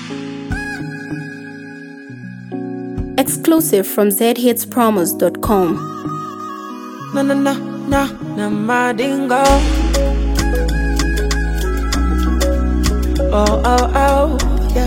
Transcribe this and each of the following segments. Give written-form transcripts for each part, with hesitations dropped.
Exclusive from zhitspromos.com. Na madingo. Oh, yeah.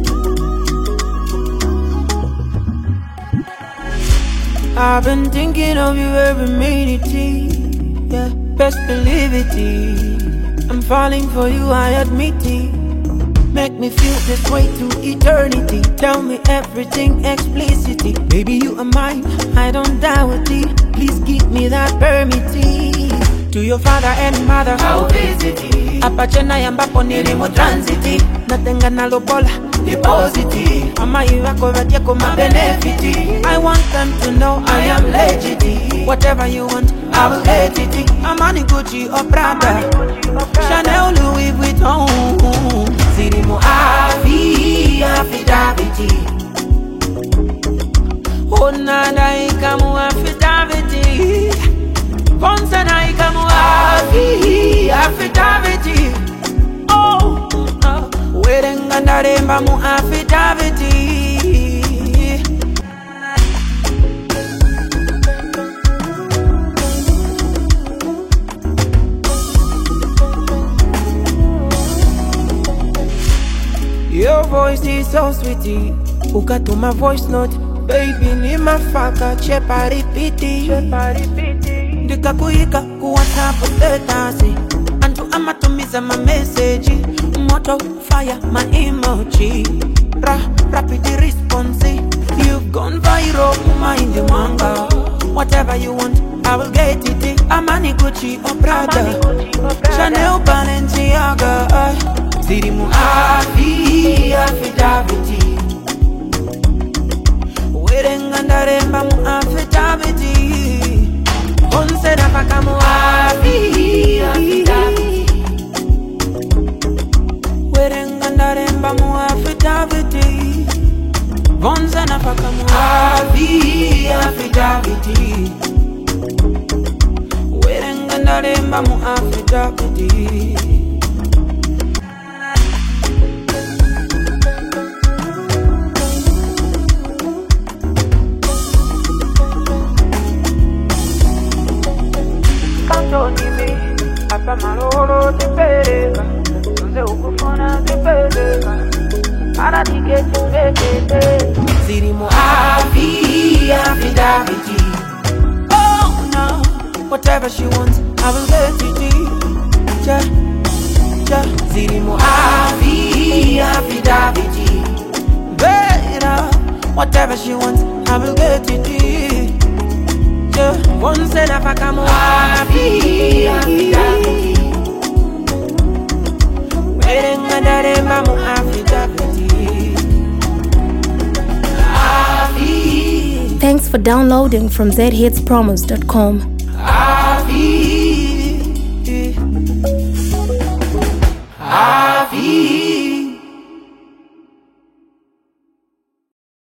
I've been thinking of you every minute, yeah. Best believe it, I'm falling for you, I admit it. Make me feel this way to eternity. Tell me everything explicitly. Baby, you are mine, I don't doubt it. Please give me that permit. To your father and mother, how visit it? Hapa Chennai ambapo nilimo transit. Natenga na lobola deposit. Ama iwako vati yako mabenefit. I want them to know I am legit. Whatever you want, I will get it. Armani, Gucci or Prada, Chanel, Louis Vuitton. Zirimu affidavit. Oh nada ikamu affidavit. Ponsa na ikamu affidavit. Oh, werenga ndaremba mu affidavit. Your voice is so sweetie. Ukatuma voice note, baby ni mafaka chepa repeat. Ndikakuika ku WhatsApp status. Antu amatumiza ma message. Moto fire my emoji. Rapid response. You've gone viral, mind the manga. Whatever you want, I will get it. Armani, Gucci or Prada, Chanel, Balenciaga. Zirimu affidavit. Werenga ndaremba mu affidavit. Onse nafaka mu affidavit. Werenga ndaremba mu affidavit. Onse nafaka mu affidavit. Werenga ndaremba mu affidavit. Hapa maloro tepeleka, tuze ukufona tepeleka, para tiketi pekete. Zirimu affidavit. Oh no, whatever she wants, I will get it. Zirimu affidavit. Better, whatever she wants, I will get it. Once and if I come affidavit. Waiting and I'm affidavit. Thanks for downloading from zhitspromos.com.